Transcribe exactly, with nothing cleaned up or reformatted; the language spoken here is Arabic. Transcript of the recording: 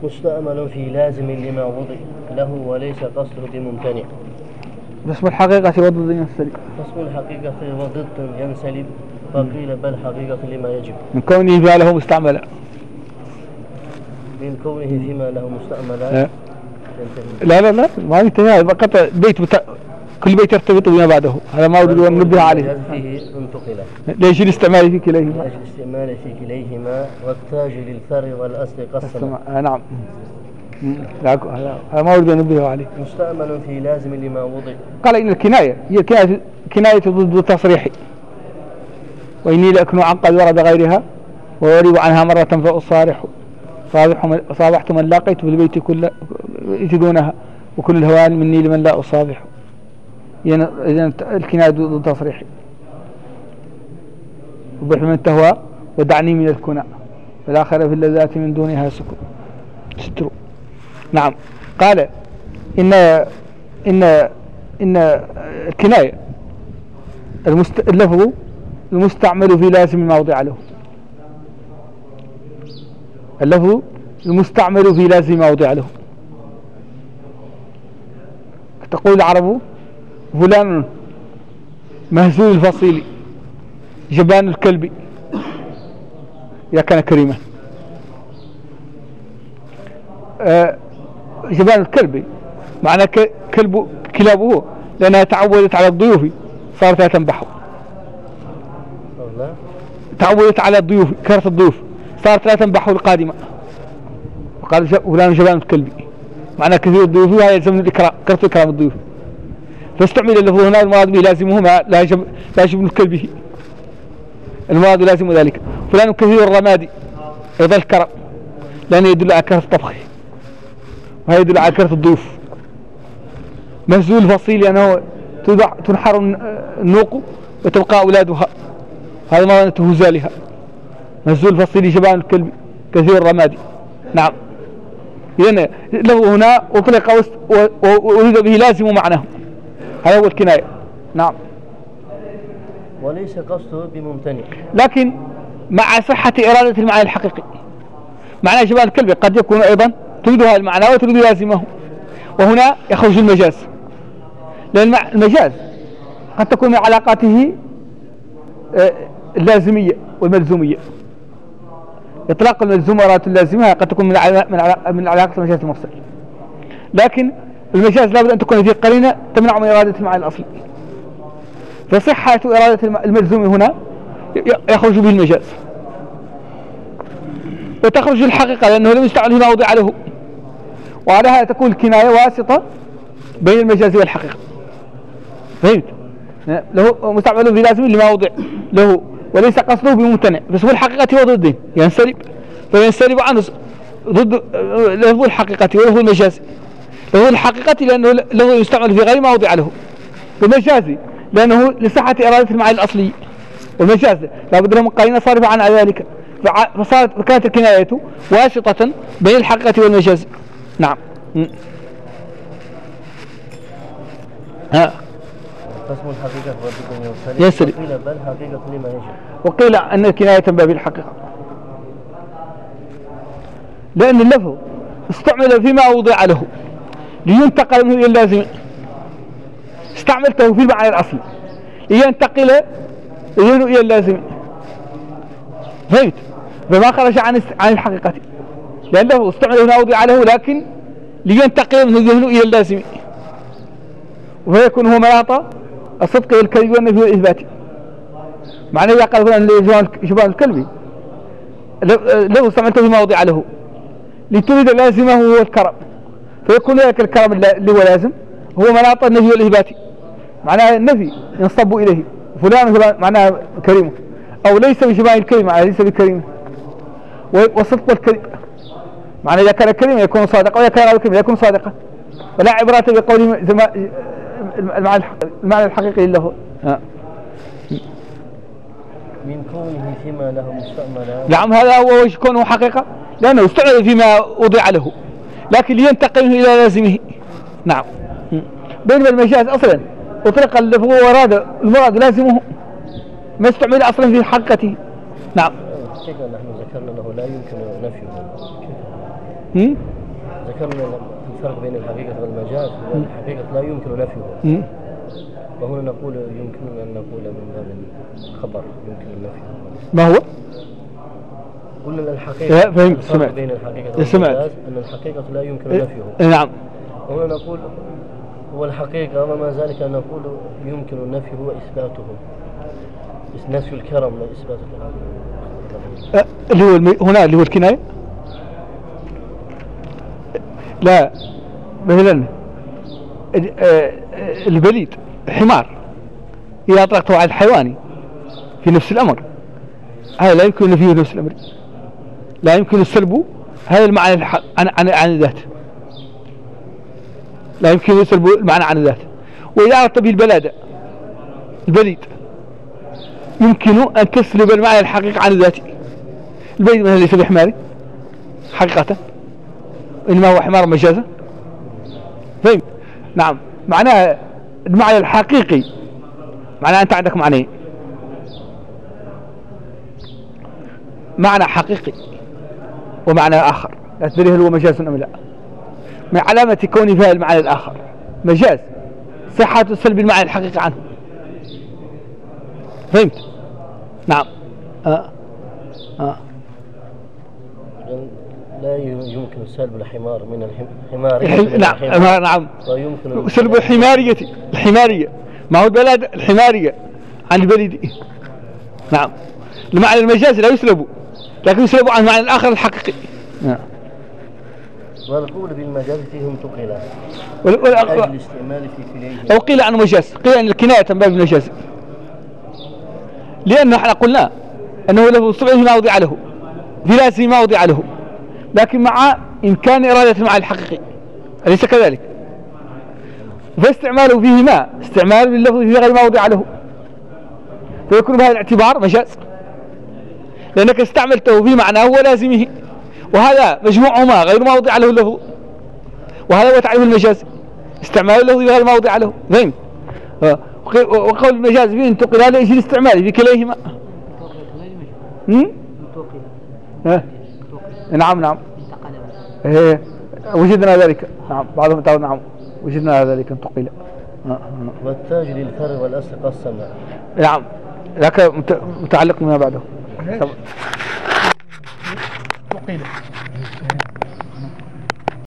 مستأمل في لازم لما وضع له وليس قصده بممتنع. باسم الحقيقة وضد ينسلب. باسم الحقيقة وضد ينسلب فقيل بل حقيقة لما يجب. من كونه فيما له مستعملا. من كونه فيما له مستعملا. لا لا لا ما انتهى فقط بيت بتا... كل بيت يرتبط بما بعده. هذا ما أريد أن ننبه عليه. ليش الاستعمال في كليهما؟ ليش الاستعمال في كليهما والتاج للفر والأصل قسم. نعم. هذا ما أريد أن ننبه عليه. مستعمل في لازم لما وضع. قال إن الكناية هي كناية, كناية ضد التصريح. وإني لأكن عقد ورد غيرها وأريد عنها مرة فأصارح. صابحت من لاقيت في البيت كل دونها وكل الهوان مني لمن لا أصابح. إذن الكناية ضد التصريح. وبح من تهوى ودعني من الكناء والآخر في اللذات من دونها سكر ستر. نعم. قال إن إن إن الكناية المست... اللفظ المستعمل في لازم موضع له. اللفظ المستعمل في لازم موضع له. تقول العرب فلان مهزول الفصيل جبان الكلب إذا كان كريما. آه جبان الكلب معنى كلب كلابه لأنها تعودت على الضيوف صارت لا تنبحه. تعودت على الضيوف كرة الضيوف صارت لا تنبحه القادمة. وقال فلان جبان الكلب معنى كثير الضيوف وهذا يلزم الإكرام كرة إكرام الضيوف. فاستعمل اللفظ هنا المراد به لازمه ما لا يجب لا يجب الكلبه. المراد لازم ذلك. فلان كثير الرماد أيضا الكرم لأنه يدل على كرة الطبخ وهذا يدل على كرة الضيوف. مهزول الفصيل لأنه تضع تنحر النوق وتبقى أولادها هذا ما ظنته هزالها. مهزول الفصيل جبان الكلب كثير الرماد. نعم. إذن له هنا أطلق وأريد به لازم معناه. هذا هو الكناية. نعم. وليس قصده بممتنع. لكن مع صحة إرادة المعنى الحقيقي. معنى جبان الكلب قد يكون أيضا تريد هذا المعنى وتريد لازمه. وهنا يخرج المجاز. لأن المجاز قد تكون من علاقاته اللازمية والملزومية. إطلاق الملزوم وإرادة اللازمة قد تكون من من علاقة المجاز المفصل. لكن المجاز لابد أن تكون فيه قرينة تمنع من إرادة المعنى الأصلي. فصحة إرادة الملزوم هنا يخرج به المجاز وتخرج الحقيقة لأنه لم يستعمل ما وضع له. وعلى هذا تكون الكناية واسطة بين المجاز والحقيقة. فهمت؟ له مستعمل في لازم لما وضع له وليس قصده بممتنع. بس هو الحقيقة وضده ينسلب فينسلب عنه ضد لفظ الحقيقة ولفظ المجاز. لفظ الحقيقة لأنه لفظ يستعمل في غير ما وضع له. والمجازي لأنه لصحة إرادة المعنى الأصلي. والمجاز لابد له من قرينة صارفة عن ذلك فصارت فكانت الكناية واسطة بين الحقيقة والمجاز. نعم. ها. قسم الحقيقة والضد ينسلب. وقيل بل حقيقة لما يجب. وقيل أن الكناية تنبه بالحقيقة لأن اللفظ استعمل فيما وضع له لينتقل منه إلى اللازم. استعملته في المعنى الأصلي لينتقل إلى اللازم. فهمت؟ فما خرج عن عن الحقيقة لأنه استعمل فيما وضع له لكن لينتقل منه الذهن إلى اللازم. ويكون هو مناط الصدق والكذب والنفي والإثبات. معنى إذا قال فلان جبان الكلب لو استعملته فيما وضع له لتريد لازمه هو الكرم فيكون ذلك الكرم اللي هو لازم هو مناط النفي والإثبات. معناه النفي ينصب إليه فلان معناه كريم أو ليس بجبان الكريم معناه ليس بكريم. والصدق والكذب معناه إذا كان كريم يكون صادقا وإذا كان كريم يكون صادقا. ولا عبرة بقول المعنى الحقيقي له. من كونه فيما له مستعملا. نعم هذا هو وجه كونه حقيقة لأنه استعمل فيما وضع له لكن لينتقل إلى لازمه. نعم. بينما المجاز أصلا أطلق اللفظ وراد المراد لازمه ما استعمل أصلا في حقيقته. نعم. كيف نحن ذكرنا له لا يمكن نفيه هم؟ ذكرنا الفرق بين الحقيقة والمجاز، والحقيقة لا يمكن نفيه. هم؟ وهنا نقول يمكن أن نقول من باب الخبر يمكن النفي. ما هو؟ قلنا الحقيقة فهمت، سمعت بين الحقيقة سمعت والمجاز أن الحقيقة لا يمكن نفيه. نعم. وهنا نقول هو الحقيقة وما ذلك نقول يمكن النفي هو إثباته، نفي الكرم لا إثبات الكرم. اللي هو المي... هنا اللي هو الكناية. لا مثلا البليد الحمار إذا أطلقته على الحيواني في نفس الأمر هذا لا يمكن فيه نفس الأمر، لا يمكن السلب هذا المعنى الح... عن عن عن الذات، لا يمكن السلب المعنى عن الذات. وإذا أردت به البلادة البليد يمكن أن تسلب المعنى الحقيقي عن الذات. البليد مثلا ليس بحماري حقيقة، إنما هو حمار مجازا. فهمت؟ نعم. معناه المعنى الحقيقي معناه أنت عندك معنى معنى حقيقي ومعنى آخر لا تدري هل هو مجاز أم لا. من علامة كون فيها المعنى الآخر مجاز صحة سلب المعنى الحقيقي عنه. فهمت؟ نعم. آه. آه. لا يمكن سلب الحمار من الحمار. الحم... نعم الحمار. نعم. ويمكن سلب الحمارية الحمارية ما هو البلد الحمارية عن البليد. نعم. المعنى المجاز لا يسلب لكن يسلب عن المعنى الآخر الحقيقي. نعم. والقول بالمجاز فيهم تقلا وال... وال... أجل الاستعمال في كليه. أو قيل عن مجاز، قيل أن الكناية تنبغي بالمجاز، لأنه احنا قلنا أنه له صبعه ما وضع له في لازم ما وضع له، لكن مع إمكان إرادة المعنى الحقيقي، أليس كذلك؟ فاستعماله فيهما استعمال باللفظ في غير ما وضع له، فيكون بهذا الاعتبار مجاز لأنك استعملته في معناه ولازمه، وهذا مجموعهما غير ما وضع له اللفظ، وهذا هو تعريف المجاز استعمال اللفظ في غير ما وضع له. فهمت؟ وقول المجاز فيه انتقل هذا يجري استعماله في كليهما. ها؟ نعم نعم. إيه وجدنا ذلك. نعم بعضهم تعود. نعم وجدنا ذلك انتقل. والتاج للفرع والأصل قسم. نعم لك متعلق بما بعده.